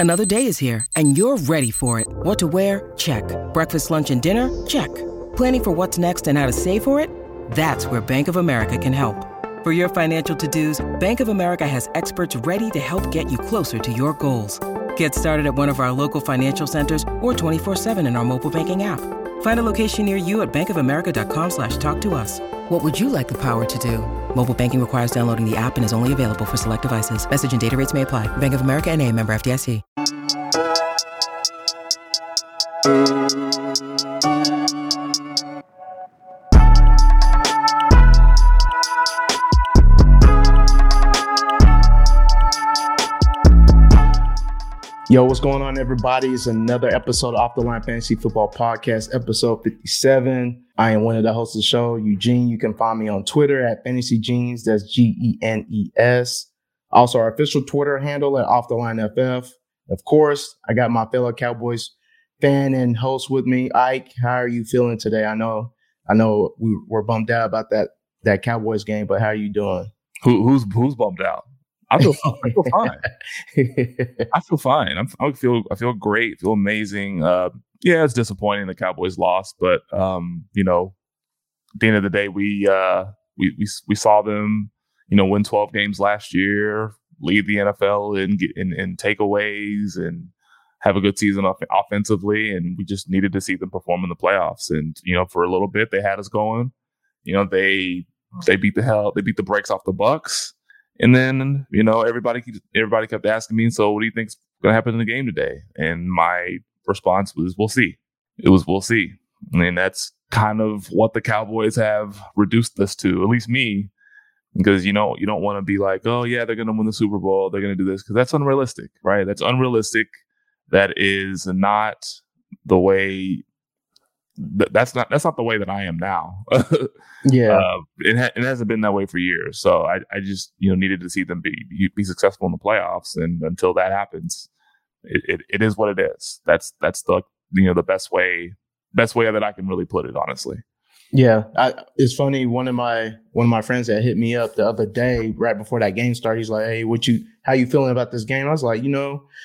Another day is here, and you're ready for it. What to wear? Check. Breakfast, lunch, and dinner? Check. Planning for what's next and how to save for it? That's where Bank of America can help. For your financial to-dos, Bank of America has experts ready to help get you closer to your goals. Get started at one of our local financial centers or 24/7 in our mobile banking app. Find a location near you at bankofamerica.com/talktous. What would you like the power to do? Mobile banking requires downloading the app and is only available for select devices. Message and data rates may apply. Bank of America N.A., member FDIC. Yo, what's going on, everybody? It's another episode of Off the Line Fantasy Football Podcast, episode 57. I am one of the hosts of the show, Eugene. You can find me on Twitter at FantasyGenes. That's Genes. Also, our official Twitter handle at Off the Line FF. Of course, I got my fellow Cowboys fan and host with me, Ike. How are you feeling today? I know we were bummed out about that Cowboys game, but how are you doing? Who's bummed out? I feel fine. I feel fine. I feel great. Feel amazing. Yeah, it's disappointing the Cowboys lost, but at the end of the day, we saw them, win 12 games last year, lead the NFL in takeaways, and have a good season offensively, and we just needed to see them perform in the playoffs. And for a little bit, they had us going. They beat the brakes off the Bucs. And then, everybody kept asking me, so what do you think's going to happen in the game today? And my response was, we'll see. It was, we'll see. And that's kind of what the Cowboys have reduced this to, at least me, because, you don't want to be like, oh, yeah, they're going to win the Super Bowl. They're going to do this, because that's unrealistic, right? That's unrealistic. That is not the way. That's not the way that I am now. Yeah, it hasn't been that way for years. So I just needed to see them be successful in the playoffs, and until that happens, it is what it is. That's the the best way that I can really put it, honestly. Yeah, it's funny. One of my friends that hit me up the other day right before that game started. He's like, "Hey, how you feeling about this game?" I was like,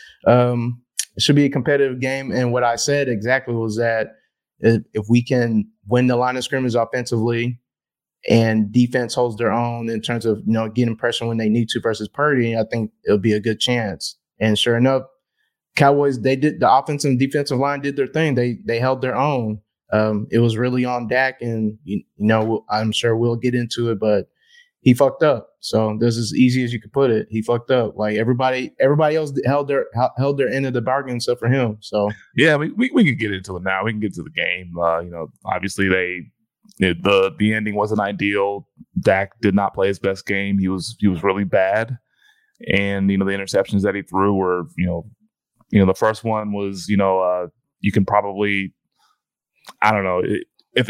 it should be a competitive game. And what I said exactly was that if we can win the line of scrimmage offensively and defense holds their own in terms of, getting pressure when they need to versus Purdy, I think it'll be a good chance. And sure enough, Cowboys, they did, the offensive and defensive line did their thing. They held their own. It was really on Dak, and, I'm sure we'll get into it, but he fucked up. So this is as easy as you could put it. He fucked up. Like everybody else held their end of the bargain except for him. So yeah, we can get into it now. We can get to the game. Obviously the ending wasn't ideal. Dak did not play his best game. He was really bad, and the interceptions that he threw were the first one was you can probably, I don't know, if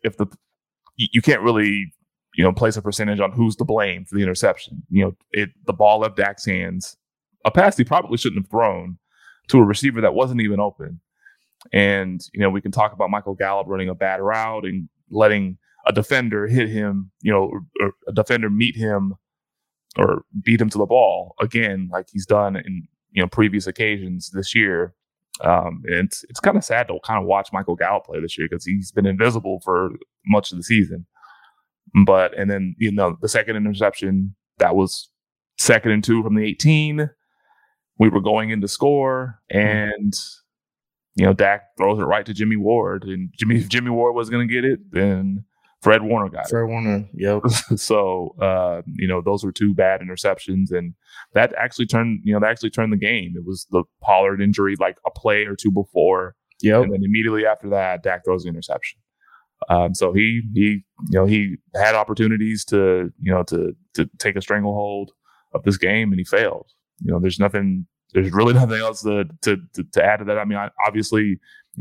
you can't really place a percentage on who's to blame for the interception. The ball left Dak's hands, a pass he probably shouldn't have thrown to a receiver that wasn't even open. And, we can talk about Michael Gallup running a bad route and letting a defender hit him, or a defender meet him or beat him to the ball again, like he's done in previous occasions this year. And it's kind of sad to kind of watch Michael Gallup play this year, because he's been invisible for much of the season. And then, the second interception, that was 2nd and 2 from the 18. We were going in to score, and, Dak throws it right to Jimmy Ward, and Jimmy Ward was going to get it. Then Fred Warner got it. Fred Warner, yep. So, those were 2 bad interceptions, and that actually turned the game. It was the Pollard injury, like a play or 2 before. Yep. And then immediately after that, Dak throws the interception. So he had opportunities to take a stranglehold of this game, and he failed. There's really nothing else to add to that. I mean, obviously,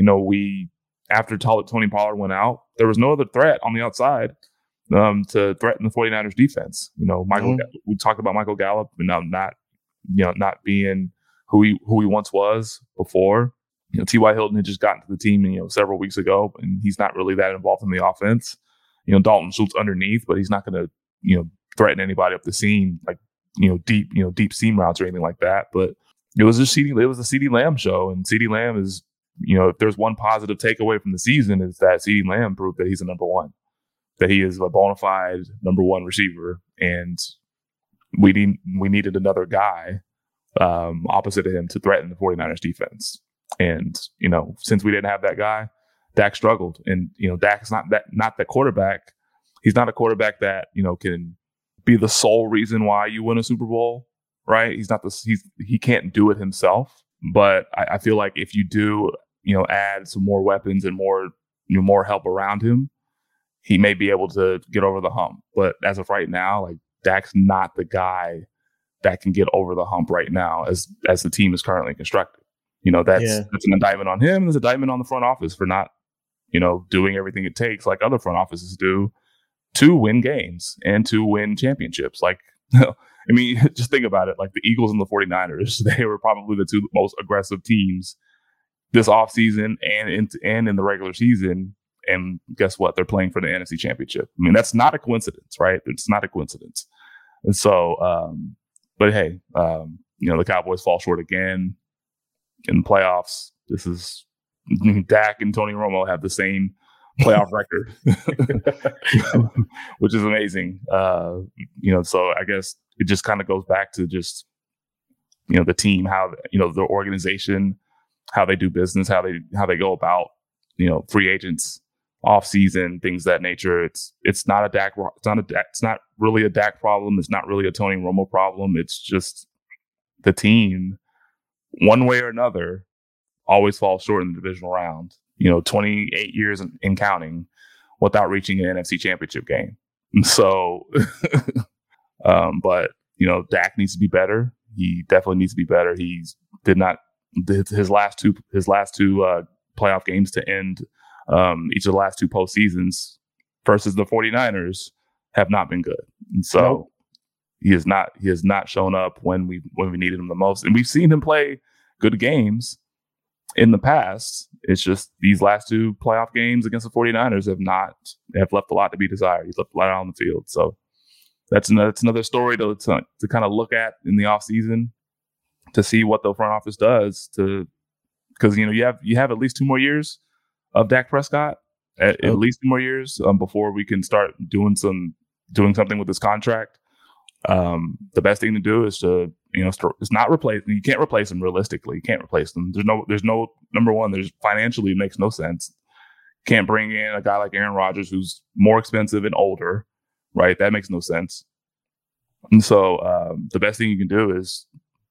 after Tony Pollard went out, there was no other threat on the outside to threaten the 49ers defense. We talked about Michael Gallup and not being who he once was before. T.Y. Hilton had just gotten to the team, several weeks ago, and he's not really that involved in the offense. Dalton Schultz underneath, but he's not going to, threaten anybody up the seam, like, deep seam routes or anything like that. But, It was a CeeDee Lamb show, and CeeDee Lamb is, if there's one positive takeaway from the season, is that CeeDee Lamb proved that he's a number one, that he is a bona fide number one receiver, and we needed another guy opposite of him to threaten the 49ers defense. And, since we didn't have that guy, Dak struggled. And, Dak's not the quarterback. He's not a quarterback that, can be the sole reason why you win a Super Bowl, right? He can't do it himself. But I feel like if you do, add some more weapons and more help around him, he may be able to get over the hump. But as of right now, like, Dak's not the guy that can get over the hump right now as the team is currently constructed. That's an indictment on him. There's an indictment on the front office for not, doing everything it takes like other front offices do to win games and to win championships. Like, I mean, just think about it. Like the Eagles and the 49ers, they were probably the two most aggressive teams this offseason and in the regular season. And guess what? They're playing for the NFC Championship. I mean, that's not a coincidence, right? It's not a coincidence. And so, but hey, the Cowboys fall short again in the playoffs. This is Dak and Tony Romo have the same playoff record, which is amazing. So I guess it just kind of goes back to just, the team, how, the organization, how they do business, how they go about, free agents, off season, things of that nature. It's not really a Dak problem. It's not really a Tony Romo problem. It's just the team, one way or another, always falls short in the divisional round. 28 years in counting without reaching an NFC Championship game. So, but Dak needs to be better. He definitely needs to be better. His last two playoff games to end each of the last two postseasons versus the 49ers have not been good. And so nope. he has not shown up when we needed him the most. And we've seen him play good games in the past. It's just these last two playoff games against the 49ers have left a lot to be desired. He's left a lot out on the field. So that's another story to kind of look at in the offseason to see what the front office does because you have at least 2 more years of Dak Prescott, at least 2 more years before we can start doing something with this contract. The best thing to do is to it's not replace. You can't replace them realistically. You can't replace them. There's no number one. There's financially it makes no sense. Can't bring in a guy like Aaron Rodgers who's more expensive and older, right? That makes no sense. And so the best thing you can do is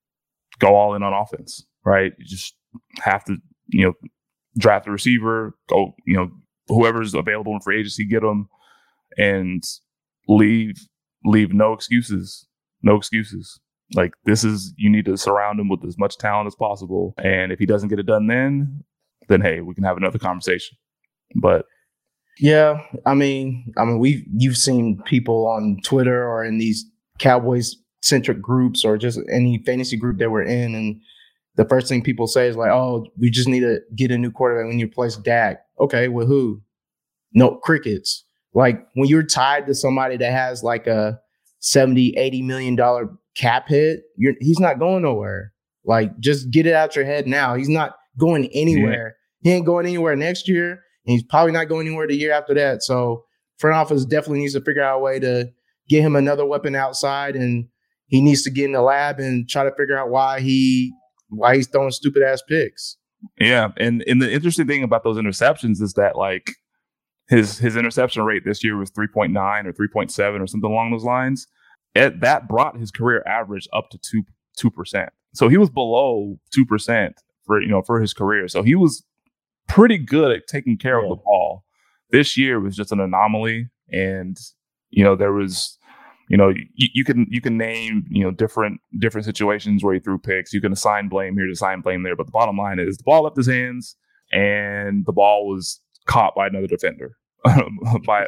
go all in on offense, right? You just have to draft a receiver, go whoever's available in free agency, get them, and leave no excuses. No excuses. Like you need to surround him with as much talent as possible. And if he doesn't get it done then hey, we can have another conversation. But yeah, I mean, you've seen people on Twitter or in these Cowboys centric groups or just any fantasy group that we're in, and the first thing people say is like, "Oh, we just need to get a new quarterback. We need to replace Dak." Okay, with who? No, crickets. Like when you're tied to somebody that has like a $70-80 million cap hit, he's not going nowhere. Like, just get it out your head now. He's not going anywhere. Yeah. He ain't going anywhere next year, and he's probably not going anywhere the year after that. So front office definitely needs to figure out a way to get him another weapon outside, and he needs to get in the lab and try to figure out why he's throwing stupid ass picks. Yeah, and the interesting thing about those interceptions is that like his interception rate this year was 3.9 or 3.7 or something along those lines. That brought his career average up to 2%. So he was below 2% for his career. So he was pretty good at taking care of the ball. This year was just an anomaly, and there was you can name different situations where he threw picks. You can assign blame here, assign blame there, but the bottom line is the ball left his hands, and the ball was caught by another defender, by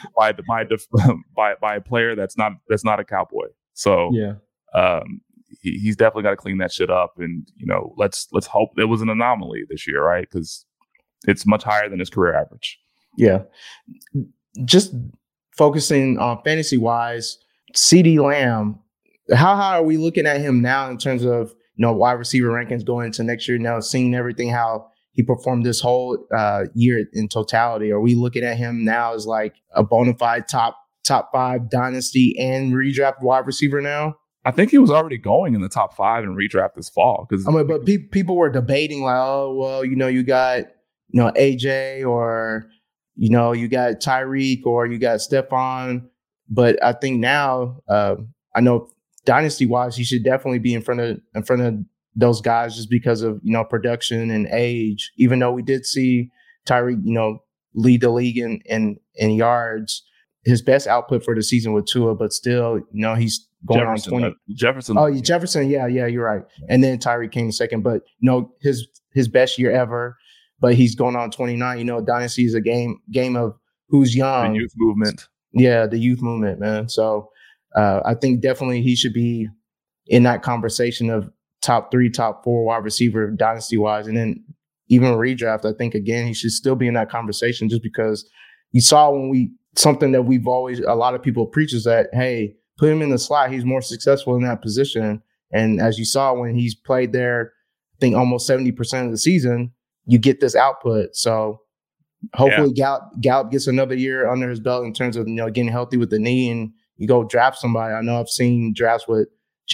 a player that's not a Cowboy. So yeah, he's definitely got to clean that shit up, and let's hope it was an anomaly this year, right? Because it's much higher than his career average. Yeah, just focusing on fantasy wise, CeeDee Lamb. How high are we looking at him now in terms of wide receiver rankings going into next year. Now seeing everything how he performed this whole year in totality, are we looking at him now as like a bona fide top 5 dynasty and redraft wide receiver now? I think he was already going in the top 5 in redraft this fall. But people were debating like, oh, well, you got, AJ, or, you got Tyreek, or you got Stephon. But I think now, I know dynasty wise, he should definitely be in front of those guys just because of, production and age, even though we did see Tyreek, lead the league in yards. His best output for the season with Tua, but still, he's going Jefferson, on 20. Jefferson. Oh, Jefferson. Yeah, you're right. And then Tyreek came second, but his best year ever, but he's going on 29. Dynasty is a game of who's young. The youth movement. Yeah, the youth movement, man. So I think definitely he should be in that conversation of top 3, top 4 wide receiver dynasty wise. And then even redraft, I think, again, he should still be in that conversation just because you saw something that a lot of people preach is that, hey, put him in the slot. He's more successful in that position. And as you saw when he's played there, I think almost 70% of the season, you get this output. So hopefully Gallup gets another year under his belt in terms of, getting healthy with the knee, and you go draft somebody. I know I've seen drafts with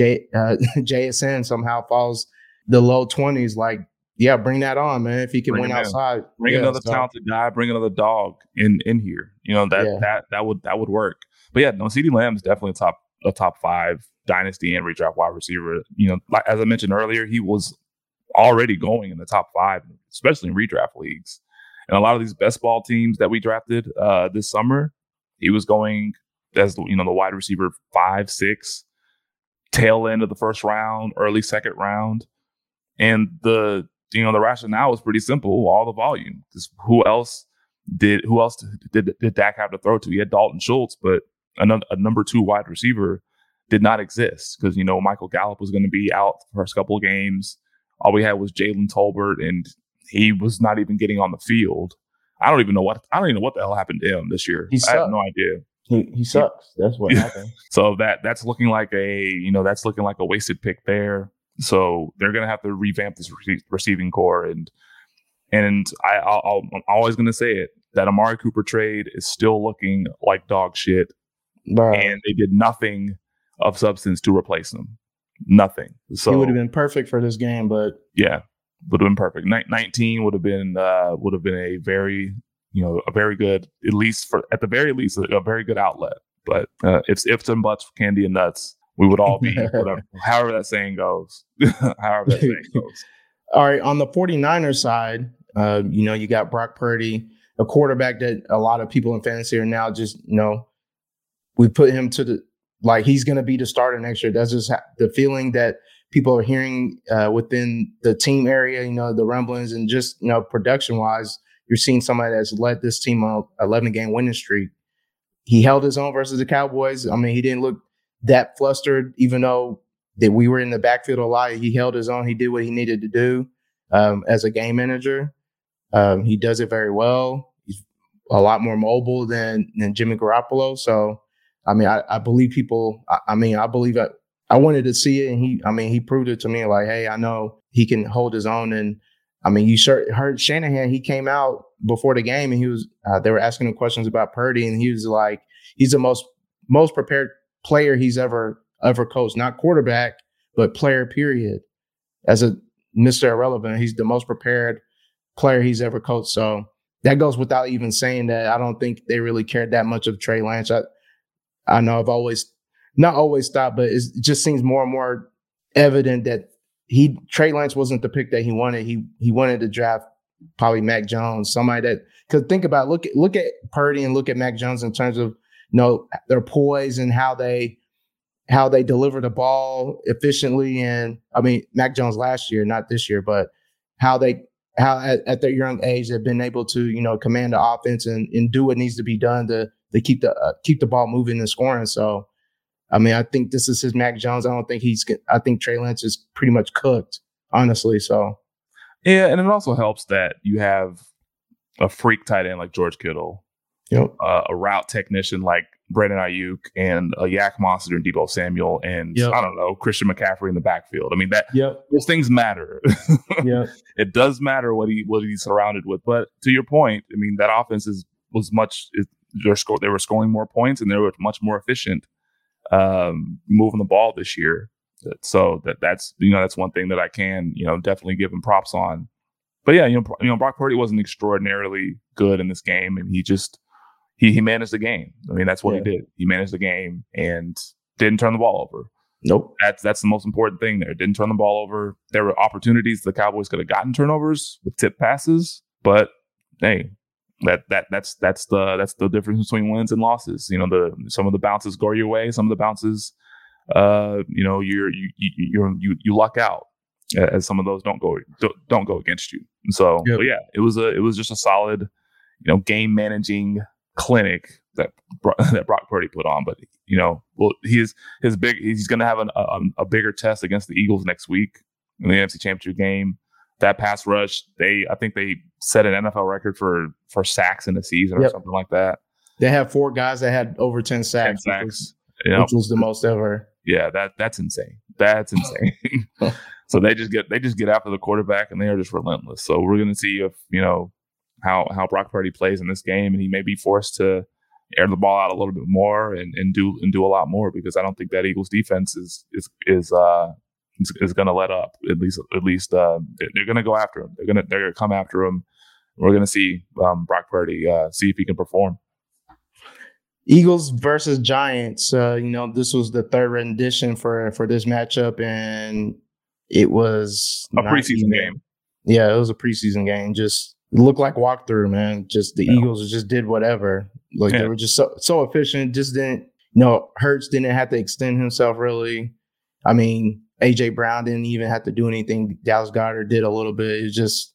JSN somehow falls the low 20s. Like, yeah, bring that on, man. If he can win outside, bring another talented guy, bring another dog in here. That would work. But yeah, no, CeeDee Lamb is definitely a top 5 dynasty and redraft wide receiver. Like, as I mentioned earlier, he was already going in the top 5, especially in redraft leagues. And a lot of these best ball teams that we drafted this summer, he was going as the wide receiver 5, 6, tail end of the first round, early second round, and the rationale was pretty simple: all the volume. Because who else did Dak have to throw to? He had Dalton Schultz, but a number 2 wide receiver did not exist because Michael Gallup was going to be out the first couple of games. All we had was Jalen Tolbert, and he was not even getting on the field. I don't even know what the hell happened to him this year. I have no idea. He sucks. That's what happened. So that's looking like a wasted pick there. So they're gonna have to revamp this receiving core, and I'm always gonna say it, that Amari Cooper trade is still looking like dog shit, and they did nothing of substance to replace him. Nothing. So he would have been perfect for this game, but yeah, would have been perfect. 19 would have been a very a very good, at the very least, a very good outlet. But it's ifs and buts, candy and nuts. We would all be whatever, however that saying goes. All right, on the 49ers side, you got Brock Purdy, a quarterback that a lot of people in fantasy are now just, we put him to he's going to be the starter next year. That's just the feeling that people are hearing within the team area, the rumblings, and just, production-wise, you're seeing somebody that's led this team on an 11-game winning streak. He held his own versus the Cowboys. I mean, he didn't look that flustered, even though that we were in the backfield a lot. He held his own. He did what he needed to do as a game manager. He does it very well. He's a lot more mobile than Jimmy Garoppolo. So, I mean, I believe people. I believe I wanted to see it, and he proved it to me. Like, hey, I know he can hold his own. And I mean, you heard Shanahan. He came out before the game, and he was. They were asking him questions about Purdy, and he was like, he's the most prepared player he's ever coached. Not quarterback, but player. Period. As a Mr. Irrelevant, he's the most prepared player he's ever coached. So that goes without even saying that. I don't think they really cared that much of Trey Lance. I know I've not always thought, but it just seems more and more evident that Trey Lance wasn't the pick that he wanted. He wanted to draft probably Mac Jones, somebody that, because think about look at Purdy and look at Mac Jones in terms of their poise and how they deliver the ball efficiently. And I mean, Mac Jones last year, not this year, but how at their young age they've been able to command the offense and do what needs to be done to keep the ball moving and scoring. So, I mean, I think this is his Mac Jones. I think Trey Lance is pretty much cooked, honestly. So, yeah, and it also helps that you have a freak tight end like George Kittle, yep. A route technician like Brandon Ayuk and a Yak Monster and Deebo Samuel and I don't know, Christian McCaffrey in the backfield. I mean those things matter. It does matter what he's surrounded with. But to your point, I mean that offense they were scoring more points and they were much more efficient moving the ball this year. So that's one thing that I can definitely give him props on. But yeah, Brock Purdy wasn't extraordinarily good in this game, and he managed the game. I mean, that's what he did. He managed the game and didn't turn the ball over. Nope. That's the most important thing there. Didn't turn the ball over. There were opportunities the Cowboys could have gotten turnovers with tip passes, but hey, that's the difference between wins and losses. Some of the bounces go your way, some of the bounces you luck out as some of those don't go against you. So but yeah, it was just a solid game managing clinic that Brock Purdy put on. But he's going to have a bigger test against the Eagles next week in the NFC Championship game. That pass rush, I think they set an NFL record for sacks in the season or something like that. They have 4 guys that had over 10 sacks. Which was the most ever. Yeah, that's insane. That's insane. So they just get after the quarterback and they are just relentless. So we're going to see if how Brock Purdy plays in this game, and he may be forced to air the ball out a little bit more and do a lot more, because I don't think that Eagles defense is going to let up. At least they're going to go after him. They're going to come after him. We're going to see Brock Purdy see if he can perform. Eagles versus Giants. This was the third rendition for this matchup, and it was a preseason game. Yeah, it was a preseason game. Just looked like walkthrough, man. Just the Eagles just did whatever. They were just so efficient. Just didn't. Hurts didn't have to extend himself really. I mean, AJ Brown didn't even have to do anything. Dallas Goedert did a little bit. It's just,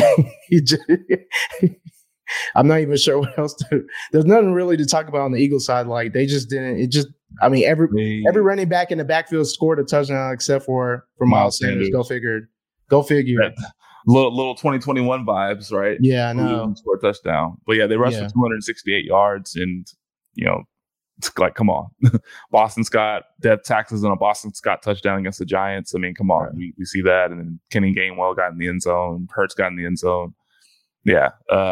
I'm not even sure what else to. There's nothing really to talk about on the Eagles side. Like they just didn't. It just. I mean, every running back in the backfield scored a touchdown except for Miles Sanders. Go figure. That little 2021 vibes, right? Yeah, I know. Score a touchdown, but yeah, they rushed for 268 yards, and it's like, come on. Boston Scott, death taxes on a Boston Scott touchdown against the Giants. I mean, come on. Right. We see that. And then Kenny Gainwell got in the end zone. Hurts got in the end zone. Yeah.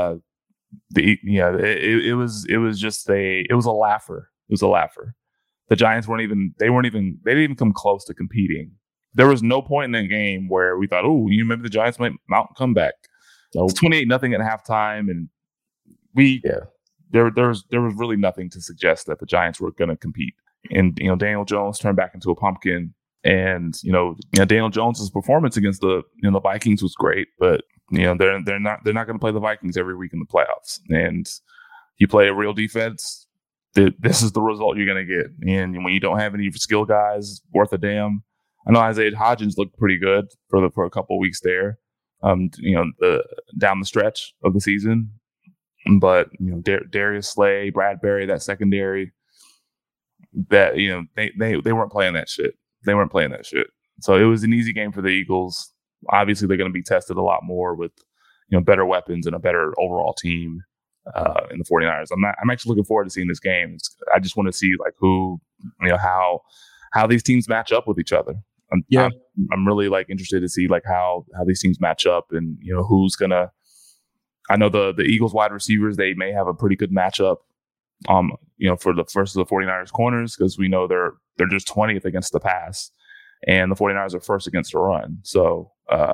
It was a laugher. It was a laugher. The Giants they didn't even come close to competing. There was no point in that game where we thought, oh, maybe the Giants might mount and come back. Nope. It's 28-0 at halftime. And there was really nothing to suggest that the Giants were going to compete. And Daniel Jones turned back into a pumpkin, and Daniel Jones's performance against the Vikings was great, but they're not going to play the Vikings every week in the playoffs. And you play a real defense, this is the result you're going to get. And when you don't have any skill guys worth a damn, I know Isaiah Hodgins looked pretty good for a couple of weeks there, down the stretch of the season. But Darius Slay, Bradbury, that secondary, that they weren't playing that shit. They weren't playing that shit. So it was an easy game for the Eagles. Obviously, they're going to be tested a lot more with better weapons and a better overall team in the 49ers. I'm actually looking forward to seeing this game. I just want to see like who how these teams match up with each other. I'm really interested to see how these teams match up, and who's gonna. I know the Eagles wide receivers, they may have a pretty good matchup, for the first of the 49ers corners, because we know they're just 20th against the pass, and the 49ers are first against the run. So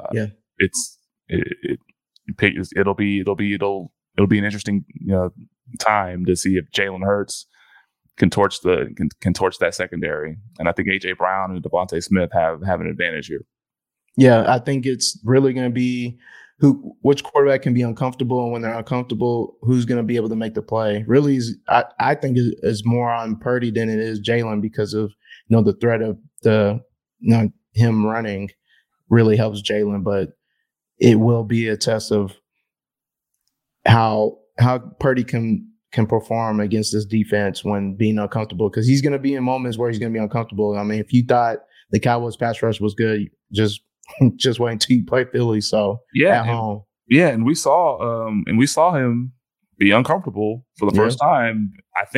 it'll be an interesting time to see if Jalen Hurts can torch that secondary, and I think AJ Brown and Devontae Smith have an advantage here. Yeah, I think it's really going to be which quarterback can be uncomfortable, and when they're uncomfortable, who's going to be able to make the play. Really, I think is more on Purdy than it is Jalen, because of the threat of him running really helps Jalen, but it will be a test of how Purdy can perform against this defense when being uncomfortable, because he's going to be in moments where he's going to be uncomfortable. I mean, if you thought the Cowboys pass rush was good, just wait until you play Philly. So at home. And we saw him be uncomfortable for the first time, I think,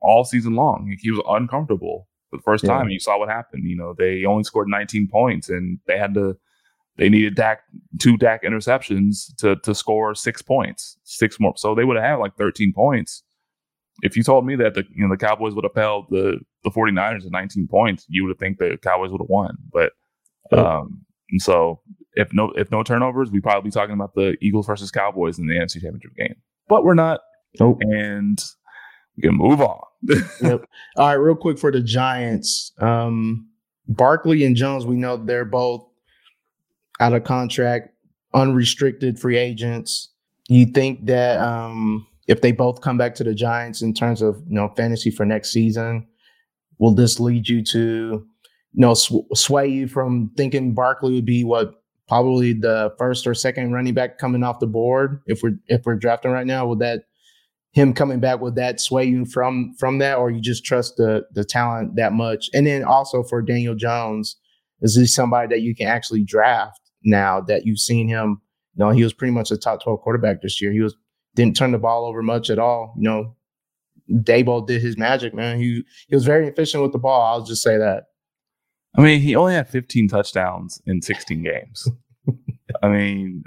all season long. He was uncomfortable for the first time, Yeah. and you saw what happened. They only scored 19 points, and they needed two Dak interceptions to score 6 points, 6 more. So they would have had like 13 points. If you told me that the Cowboys would have held the 49ers at 19 points, you would have think the Cowboys would have won. But and so if no turnovers, we'd probably be talking about the Eagles versus Cowboys in the NFC Championship game. But we're not. Nope. And we can move on. Yep. All right, real quick for the Giants. Barkley and Jones, we know they're both out of contract, unrestricted free agents. You think that if they both come back to the Giants in terms of fantasy for next season, will this lead you to sway you from thinking Barkley would be probably the first or second running back coming off the board if we're drafting right now? Would that him coming back, would that sway you from that, or you just trust the talent that much? And then also for Daniel Jones, is he somebody that you can actually draft now that you've seen him? He was pretty much a top 12 quarterback this year. Didn't turn the ball over much at all. Daboll did his magic, man. He was very efficient with the ball. I'll just say that. I mean, he only had 15 touchdowns in 16 games. I mean,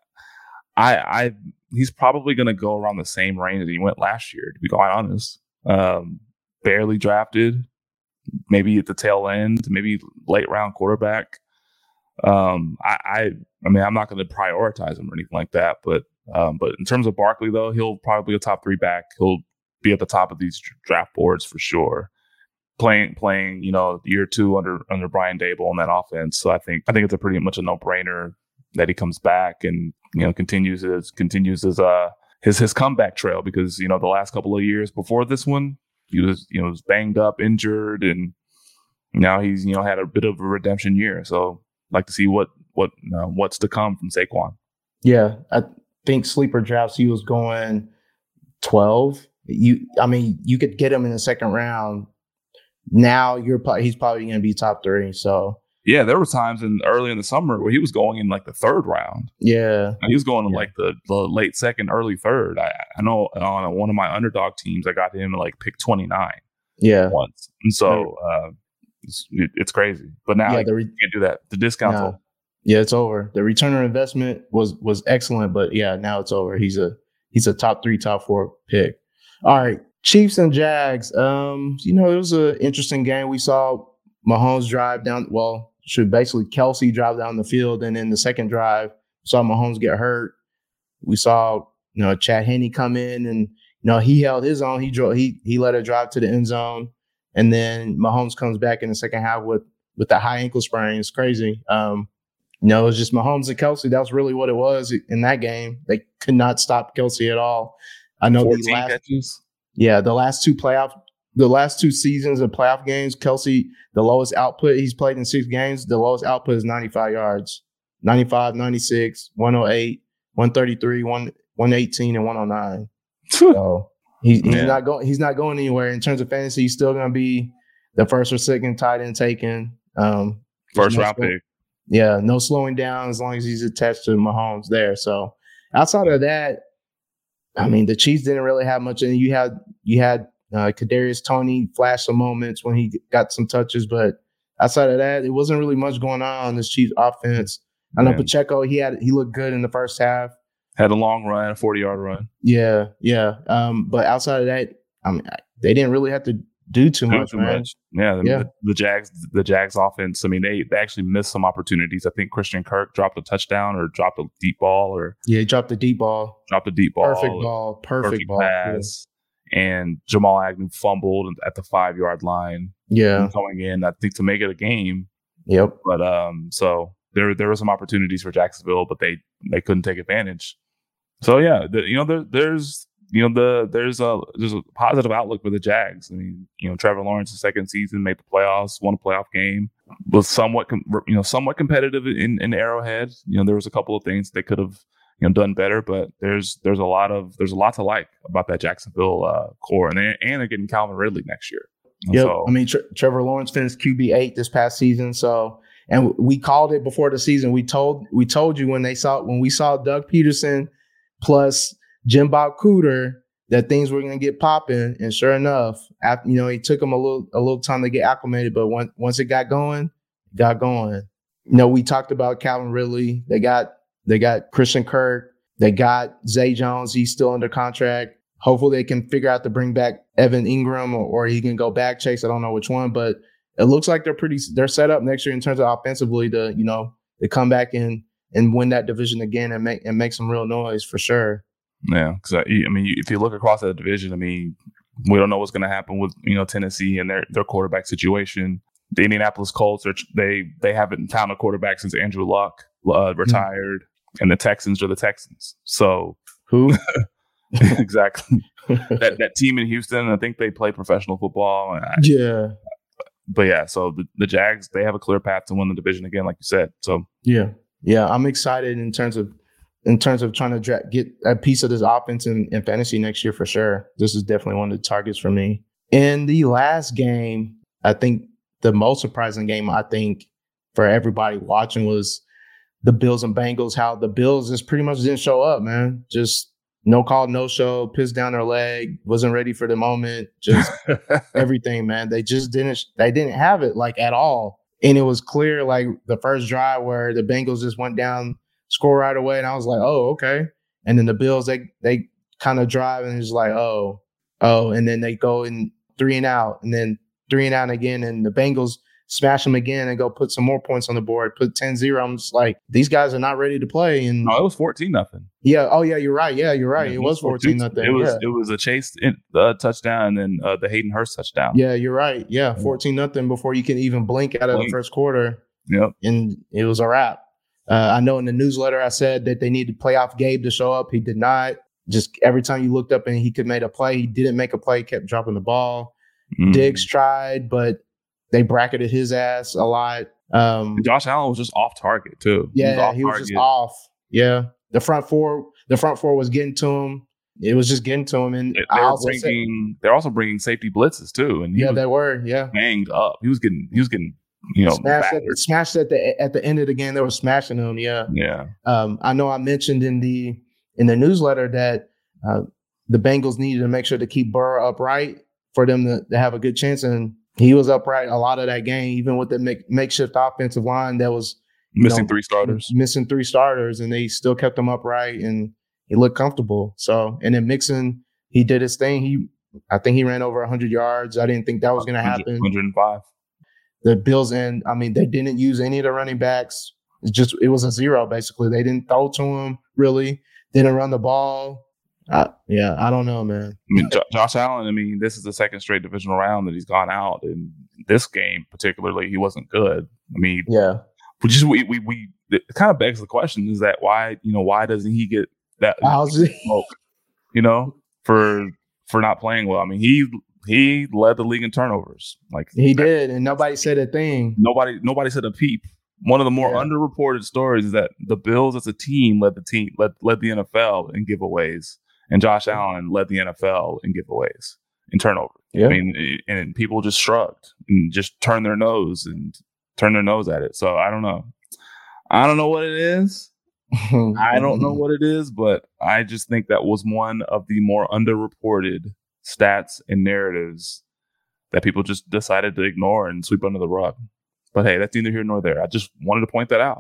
he's probably going to go around the same range that he went last year, to be quite honest. Barely drafted, maybe at the tail end, maybe late round quarterback. I mean, I'm not going to prioritize him or anything like that, but in terms of Barkley, though, he'll probably be a top 3 back. He'll be at the top of these draft boards for sure. Playing, year 2 under Brian Daboll in that offense. So I think it's a pretty much a no-brainer that he comes back and continues his comeback trail, because the last couple of years before this one he was banged up, injured, and now he's had a bit of a redemption year. So I'd like to see what's to come from Saquon. Yeah, I think sleeper drafts he was going 12. You could get him in the second round. Now he's probably going to be top 3. So yeah, there were times early in the summer where he was going in like the 3rd round. Yeah, he was going in like the late 2nd, early 3rd. I know on one of my underdog teams, I got him at like pick 29. Yeah, once, and so it's crazy. But now you can't do that. The discount's over. Yeah, it's over. The return on investment was excellent, but yeah, now it's over. He's a top 3, top 4 pick. All right. Chiefs and Jags. It was an interesting game. We saw Mahomes drive down. Well, basically Kelsey drive down the field, and in the second drive, saw Mahomes get hurt. We saw Chad Henne come in, and he held his own. He let it drive to the end zone, and then Mahomes comes back in the second half with the high ankle sprain. It's crazy. It was just Mahomes and Kelsey. That was really what it was in that game. They could not stop Kelsey at all. I know 14 catches. Yeah, the last 2 seasons of playoff games, Kelsey, the lowest output he's played in 6 games, the lowest output is 95 yards. 95, 96, 108, 133, 118, and 109. So he's not going anywhere. In terms of fantasy, he's still going to be the first or second tight end taken. First round pick. Yeah, no slowing down as long as he's attached to Mahomes there. So outside of that, I mean, the Chiefs didn't really have much. And you had Kadarius Toney flash some moments when he got some touches, but outside of that, it wasn't really much going on this Chiefs offense. I know Pacheco, he looked good in the first half. Had a long run, a 40-yard run. Yeah. But outside of that, I mean, they didn't really have to do too much, man. Yeah, the Jags offense, I mean, they actually missed some opportunities. I think Christian Kirk dropped a touchdown or dropped a deep ball. He dropped the deep ball. Perfect ball. Pass. Yeah. And Jamal Agnew fumbled at the 5-yard line. Yeah. Going in, I think, to make it a game. Yep. But so there were some opportunities for Jacksonville, but they couldn't take advantage. So yeah, there's a positive outlook for the Jags. I mean, Trevor Lawrence's second season, made the playoffs, won a playoff game, was somewhat competitive in Arrowhead. There was a couple of things they could have done better, but there's a lot to like about that Jacksonville core, and they're getting Calvin Ridley next year. Yeah, so, I mean, Trevor Lawrence finished QB8 this past season, so. And we called it before the season. We told you when we saw Doug Peterson plus Jim Bob Cooter that things were going to get popping. And sure enough, after, it took them a little time to get acclimated, but once it got going, we talked about Calvin Ridley. They got Christian Kirk. They got Zay Jones. He's still under contract. Hopefully they can figure out to bring back Evan Ingram or he can go back Chase. I don't know which one, but it looks like they're set up next year in terms of offensively to come back and win that division again and make some real noise for sure. Yeah, because if you look across that division, we don't know what's going to happen with Tennessee and their quarterback situation. The Indianapolis Colts they haven't found a quarterback since Andrew Luck retired, and the Texans are the Texans. So who? Exactly. that team in Houston, I think they play professional football. Yeah. But yeah, so the Jags, they have a clear path to win the division again, like you said. So yeah, I'm excited in terms of trying to get a piece of this offense in fantasy next year for sure. This is definitely one of the targets for me. In the last game, I think the most surprising game for everybody watching was the Bills and Bengals. How the Bills just pretty much didn't show up, man. Just no call, no show, pissed down their leg, wasn't ready for the moment, just everything, man. They didn't have it like at all. And it was clear like the first drive where the Bengals just went down, score right away. And I was like, oh, okay. And then the Bills, they kind of drive and it's like, oh. And then they go in 3 and out and then 3 and out again. And the Bengals smash them again and go put some more points on the board, put 10-0. I'm just like, these guys are not ready to play. And no, it was 14-0. Yeah. Oh, yeah, you're right. Yeah, you're right. Yeah, it was 14-0. It was a Chase touchdown and then the Hayden Hurst touchdown. Yeah, you're right. Yeah, 14-0 before you can even blink out of the first quarter. Yep. And it was a wrap. I know in the newsletter I said that they needed playoff Gabe to show up. He did not. Just every time you looked up and he could make a play, he didn't make a play, kept dropping the ball. Diggs tried, but they bracketed his ass a lot. Josh Allen was just off target too. Yeah, he was just off. Yeah, the front four was getting to him. It was just getting to him, and they're also bringing safety blitzes too. And they were banged up. He was getting smashed at the end of the game. They were smashing him. Yeah. I know I mentioned in the newsletter that the Bengals needed to make sure to keep Burrow upright for them to have a good chance, and he was upright a lot of that game, even with the makeshift offensive line that was missing 3 starters. And they still kept him upright, and he looked comfortable. So, and then Mixon, he did his thing. I think he ran over 100 yards. I didn't think that was going to happen. 105. The Bills, they didn't use any of the running backs. It was a 0 basically. They didn't throw to him really. Didn't run the ball. I don't know, man. Josh Allen, this is the second straight divisional round that he's gone out. In this game, particularly, he wasn't good. It kind of begs the question: is that why doesn't he get that smoke? For not playing well. He led the league in turnovers. He did, and nobody said a thing. Nobody said a peep. One of the more underreported stories is that the Bills as a team led the NFL in giveaways. And Josh Allen led the NFL in giveaways, in turnover. Yeah. And people just shrugged and just turned their nose at it. So I don't know. I don't know what it is. I don't know what it is, but I just think that was one of the more underreported stats and narratives that people just decided to ignore and sweep under the rug. But hey, that's neither here nor there. I just wanted to point that out.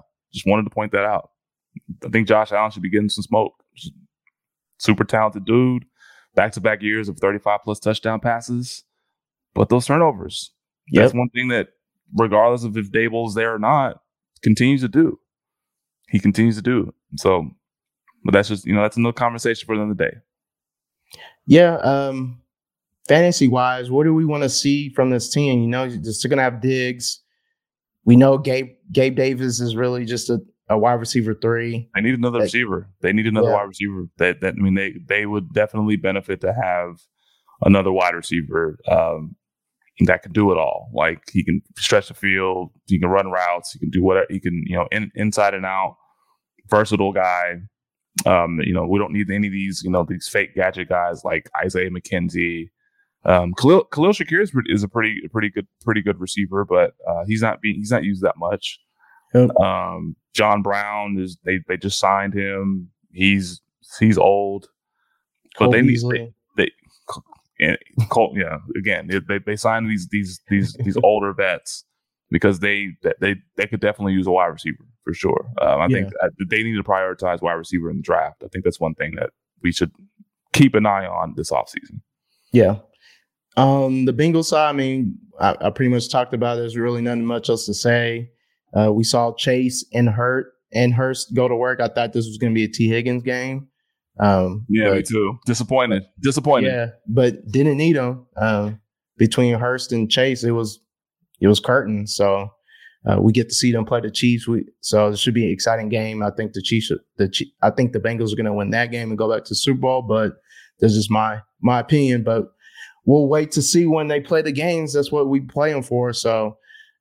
I think Josh Allen should be getting some smoke. Super talented dude, back-to-back years of 35-plus touchdown passes. But those turnovers, that's one thing that, regardless of if Dable's there or not, continues to do. He continues to do. So, but that's just, that's another conversation for another day. Yeah. Fantasy-wise, what do we want to see from this team? They're going to have Diggs. We know Gabe Davis is really just a wide receiver 3. They need another receiver. They need another wide receiver. They would definitely benefit to have another wide receiver that can do it all. Like, he can stretch the field, he can run routes, he can do whatever. He can, inside and out, versatile guy. We don't need any of these, these fake gadget guys like Isaiah McKenzie. Khalil Shakir is a pretty good receiver, but he's not used that much. Yep. John Brown they just signed him. He's old, but they again, they signed these older vets because they could definitely use a wide receiver for sure. I think they need to prioritize wide receiver in the draft. I think that's one thing that we should keep an eye on this offseason. Yeah. The Bengals side, I mean, I pretty much talked about it. There's really nothing much else to say. We saw Chase and Hurst go to work. I thought this was going to be a T. Higgins game. Me too. Disappointed. Yeah, but didn't need them. Between Hurst and Chase, it was curtain. So we get to see them play the Chiefs. So it should be an exciting game. I think I think the Bengals are going to win that game and go back to the Super Bowl. But that's just my opinion. But we'll wait to see when they play the games. That's what we play them for. So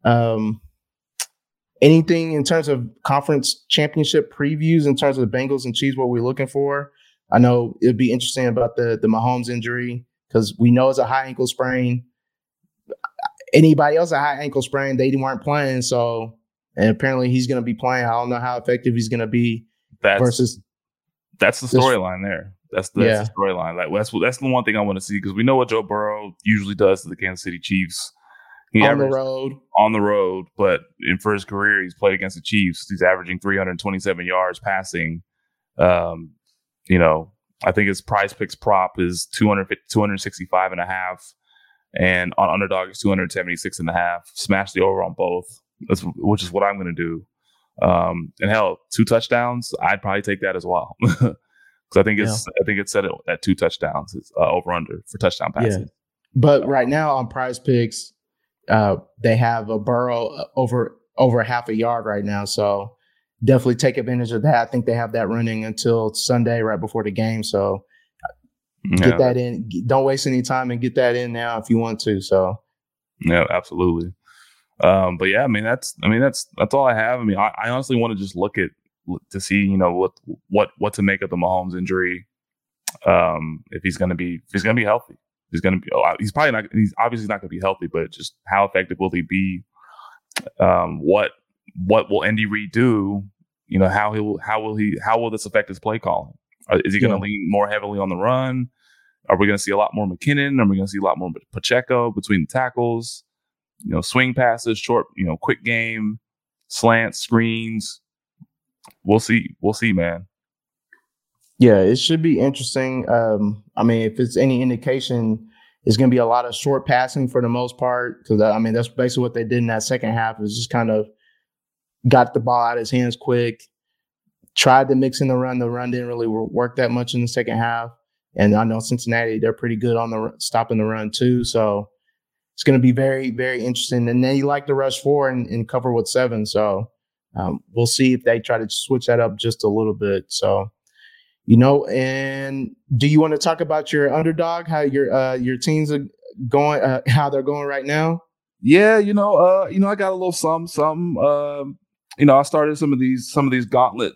anything in terms of conference championship previews, in terms of the Bengals and Chiefs, what we're looking for? I know it'd be interesting about the Mahomes injury because we know it's a high ankle sprain. Anybody else a high ankle sprain, they weren't playing. So, and apparently he's going to be playing. I don't know how effective he's going to be. That's the storyline there. That's the storyline. Like that's the one thing I want to see because we know what Joe Burrow usually does to the Kansas City Chiefs. On the road, but for his career, he's played against the Chiefs. He's averaging 327 yards passing. I think his Prize Picks prop is 265 and a half, and on Underdog is 276 and a half. Smash the over on both, which is what I'm going to do. And hell, 2 touchdowns, I'd probably take that as well because I think it's set at 2 touchdowns. It's over under for touchdown passes. Yeah. But right now on Prize Picks, they have a Burrow over half a yard right now, so definitely take advantage of that. I think they have that running until Sunday, right before the game. So get that in. Don't waste any time and get that in now if you want to. So yeah, absolutely. But yeah, I mean that's all I have. I mean, I honestly want to just look to see what to make of the Mahomes injury. If he's going to be healthy. He's obviously not going to be healthy, but just how effective will he be? What will Andy Reid do? How will this affect his play calling? Is he going to lean more heavily on the run? Are we going to see a lot more McKinnon? Are we going to see a lot more Pacheco between the tackles? Swing passes, short, quick game, slants, screens. We'll see, man. Yeah, it should be interesting. I mean, if it's any indication, it's going to be a lot of short passing for the most part. Because, that's basically what they did in that second half is just kind of got the ball out of his hands quick, tried to mix in the run. The run didn't really work that much in the second half. And I know Cincinnati, they're pretty good on stopping the run too. So it's going to be very, very interesting. And then you like to rush 4 and cover with 7. So we'll see if they try to switch that up just a little bit. So, and do you want to talk about your Underdog, how your teams are going, how they're going right now? Yeah, I got a little something. I started some of these gauntlet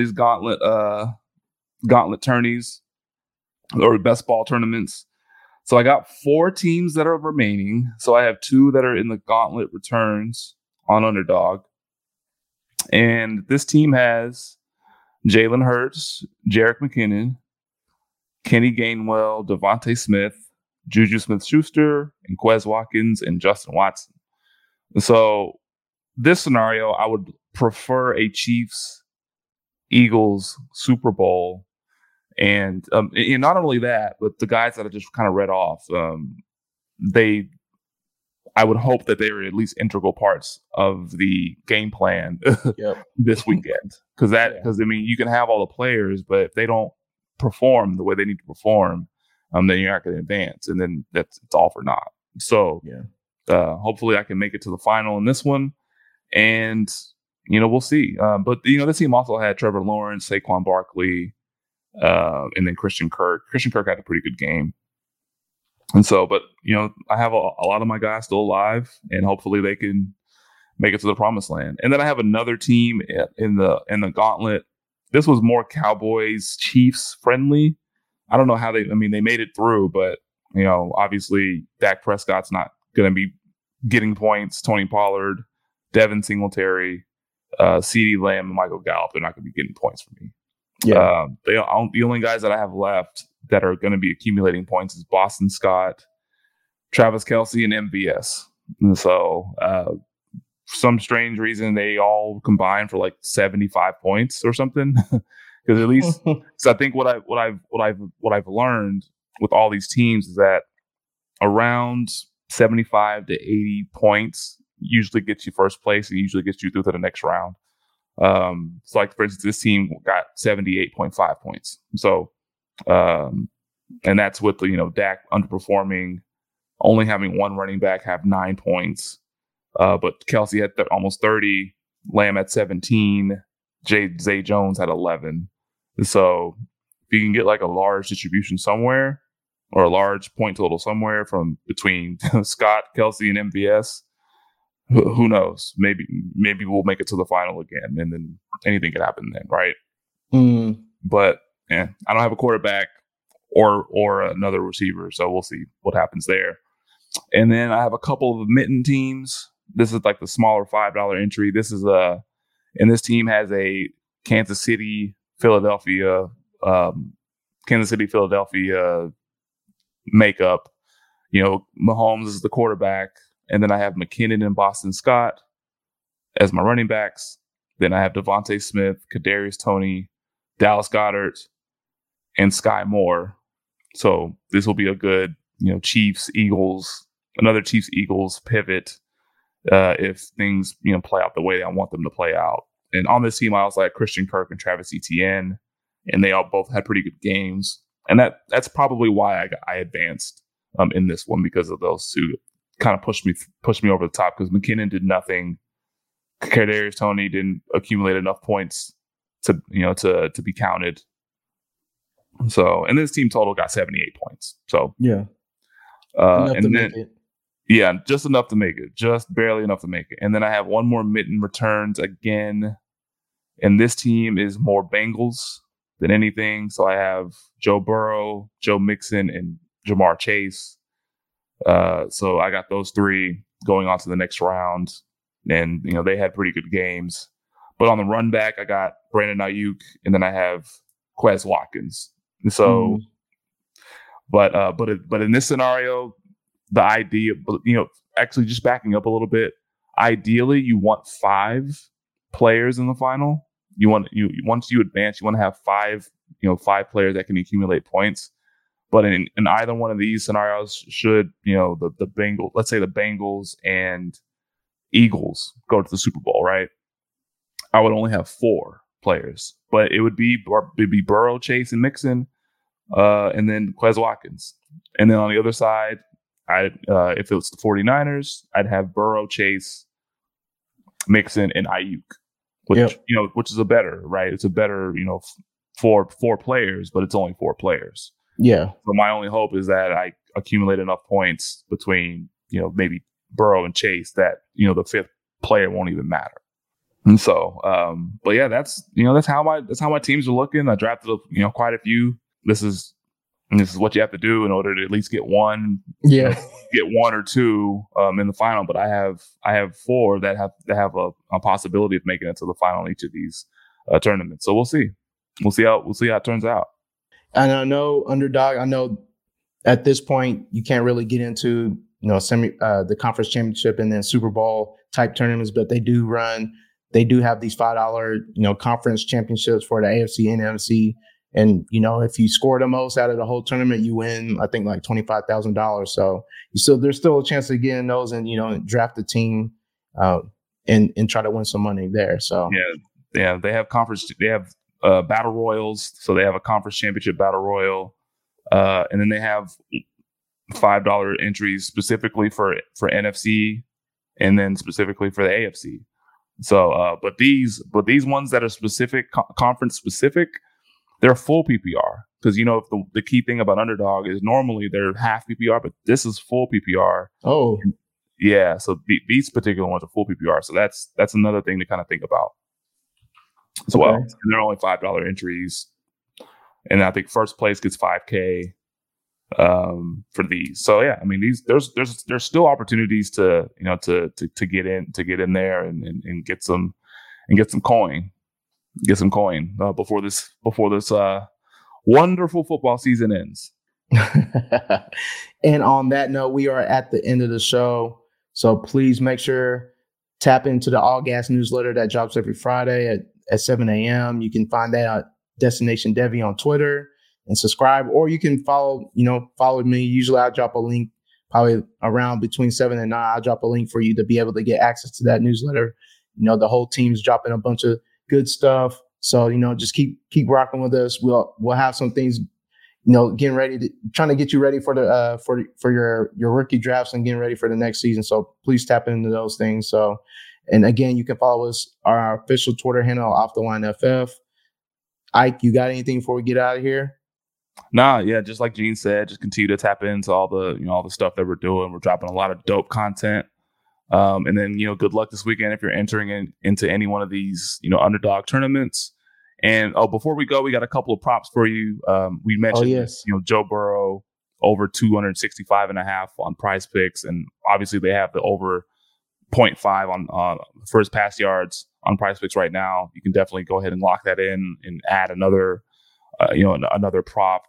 tourneys or best ball tournaments. So I got 4 teams that are remaining. So I have 2 that are in the gauntlet returns on Underdog. And this team has Jalen Hurts, Jerick McKinnon, Kenny Gainwell, Devontae Smith, Juju Smith-Schuster, and Quez Watkins, and Justin Watson. So this scenario, I would prefer a Chiefs-Eagles Super Bowl. And not only that, but the guys that I just kind of read off, I would hope that they were at least integral parts of the game plan this weekend. Because you can have all the players, but if they don't perform the way they need to perform, then you're not going to advance, and then it's all for naught. So hopefully I can make it to the final in this one, and we'll see. But this team also had Trevor Lawrence, Saquon Barkley, and then Christian Kirk. Christian Kirk had a pretty good game. And so, but, I have a lot of my guys still alive, and hopefully they can make it to the promised land. And then I have another team in the gauntlet. This was more Cowboys Chiefs friendly. I don't know how they made it through, but, obviously Dak Prescott's not going to be getting points. Tony Pollard, Devin Singletary, CeeDee Lamb, and Michael Gallup, they're not going to be getting points for me. Yeah. The only guys that I have left that are going to be accumulating points is Boston Scott, Travis Kelce, and MVS. And so for some strange reason, they all combine for like 75 points or something. Because at least, because I think what I've learned with all these teams is that around 75 to 80 points usually gets you first place and usually gets you through to the next round. So like for instance, this team got 78.5 points. So, and that's with Dak underperforming, only having one running back have 9 points. But Kelce had almost 30, Lamb at 17, Zay Jones had 11. So if you can get like a large distribution somewhere or a large point total somewhere from between Scott, Kelce, and MVS, who knows? Maybe we'll make it to the final again, and then anything could happen then, right? But I don't have a quarterback or another receiver, so we'll see what happens there. And then I have a couple of mitten teams. This is like the smaller $5 entry. This is and this team has a Kansas City, Philadelphia makeup. Mahomes is the quarterback, and then I have McKinnon and Boston Scott as my running backs. Then I have Devontae Smith, Kadarius Toney, Dallas Goedert, and Sky Moore. So this will be a good, another Chiefs-Eagles pivot if things, play out the way I want them to play out. And on this team, I also had Christian Kirk and Travis Etienne, and they all both had pretty good games. And that's probably why I advanced in this one, because of those two kind of pushed me over the top, because McKinnon did nothing. Kadarius Toney didn't accumulate enough points to be counted. So, and this team total got 78 points. So yeah, enough to make it. Yeah, just enough to make it. Just barely enough to make it. And then I have one more mitten returns again. And this team is more Bengals than anything. So I have Joe Burrow, Joe Mixon, and Jamar Chase. So I got those three going on to the next round. And, they had pretty good games. But on the run back, I got Brandon Ayuk, and then I have Quez Watkins. And so, but in this scenario, the idea, actually just backing up a little bit, ideally you want 5 players in the final. Once you advance, you want to have 5 players that can accumulate points. But in either one of these scenarios, should the Bengals, let's say the Bengals and Eagles go to the Super Bowl, right? I would only have 4 players, but it would be Burrow, Chase, and Mixon, and then Quez Watkins. And then on the other side, if it was the 49ers, I'd have Burrow, Chase, Mixon, and Ayuk, which is a better, right? It's a better, 4 players, but it's only 4 players. Yeah. So my only hope is that I accumulate enough points between, maybe Burrow and Chase that, the 5th player won't even matter. And so, but yeah, that's how my teams are looking. I drafted, quite a few. This is what you have to do in order to at least get one. Yeah. Get 1 or 2 in the final. But I have 4 that have a possibility of making it to the final in each of these tournaments. So we'll see. We'll see how it turns out. And I know Underdog. I know at this point you can't really get into the conference championship and then Super Bowl type tournaments, but they do have these $5 conference championships for the AFC and NFC. And, if you score the most out of the whole tournament, you win, I think, like $25,000. So there's still a chance of getting those and, draft a team and try to win some money there. So, yeah, they have battle royals. So they have a conference championship battle royal. And then they have $5 entries specifically for NFC and then specifically for the AFC. So, but these ones that are specific, conference specific, they're full PPR, because if the key thing about Underdog is normally they're half PPR, but this is full PPR. Oh, yeah. So these particular ones are full PPR. So that's another thing to kind of think about as well. And they're only $5 entries, and I think first place gets $5K for these. So yeah, I mean there's still opportunities to get in there and get some coin. Get some coin before this wonderful football season ends. And on that note, we are at the end of the show. So please make sure tap into the All Gas newsletter that drops every Friday at 7 a.m. You can find that at Destination Devy on Twitter and subscribe, or you can follow me. Usually I drop a link probably around between 7 and 9. I'll drop a link for you to be able to get access to that newsletter. The whole team's dropping a bunch of good stuff. So, just keep rocking with us. We'll have some things, getting ready trying to get you ready for the for your rookie drafts and getting ready for the next season. So please tap into those things. So, and again, you can follow us, our official Twitter handle, Off the Line FF. Ike, you got anything before we get out of here? Nah, yeah, just like Gene said, just continue to tap into all the all the stuff that we're doing. We're dropping a lot of dope content. And then, good luck this weekend if you're entering into any one of these, underdog tournaments. And before we go, we got a couple of props for you. We mentioned, Joe Burrow over 265.5 on Prize Picks, and obviously they have the over 0.5 on first pass yards on Prize Picks right now. You can definitely go ahead and lock that in and add another, another prop,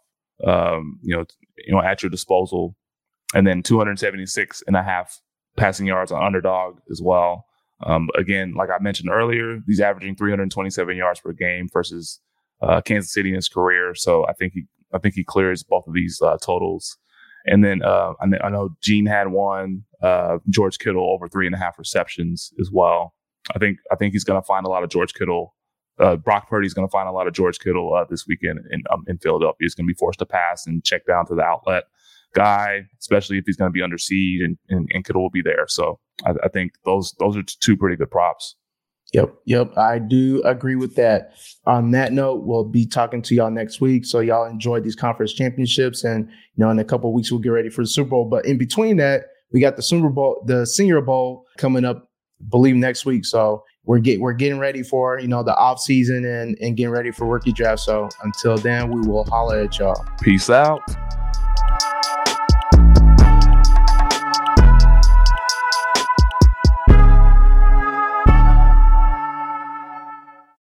at your disposal, and then 276.5 passing yards on underdog as well. Again, like I mentioned earlier, he's averaging 327 yards per game versus Kansas City in his career. So I think he clears both of these totals. And then I know Gene had one, George Kittle over 3.5 receptions as well. I think he's going to find a lot of George Kittle. Brock Purdy's going to find a lot of George Kittle this weekend in Philadelphia. He's going to be forced to pass and check down to the outlet guy, especially if he's going to be under siege, and Kittle will be there. So I think those are two pretty good props. Yep. I do agree with that. On that note, we'll be talking to y'all next week. So y'all enjoy these conference championships, and in a couple of weeks we'll get ready for the Super Bowl. But in between that, we got the Senior Bowl coming up, I believe, next week. So we're getting ready for the off season and getting ready for rookie draft. So until then, we will holler at y'all. Peace out.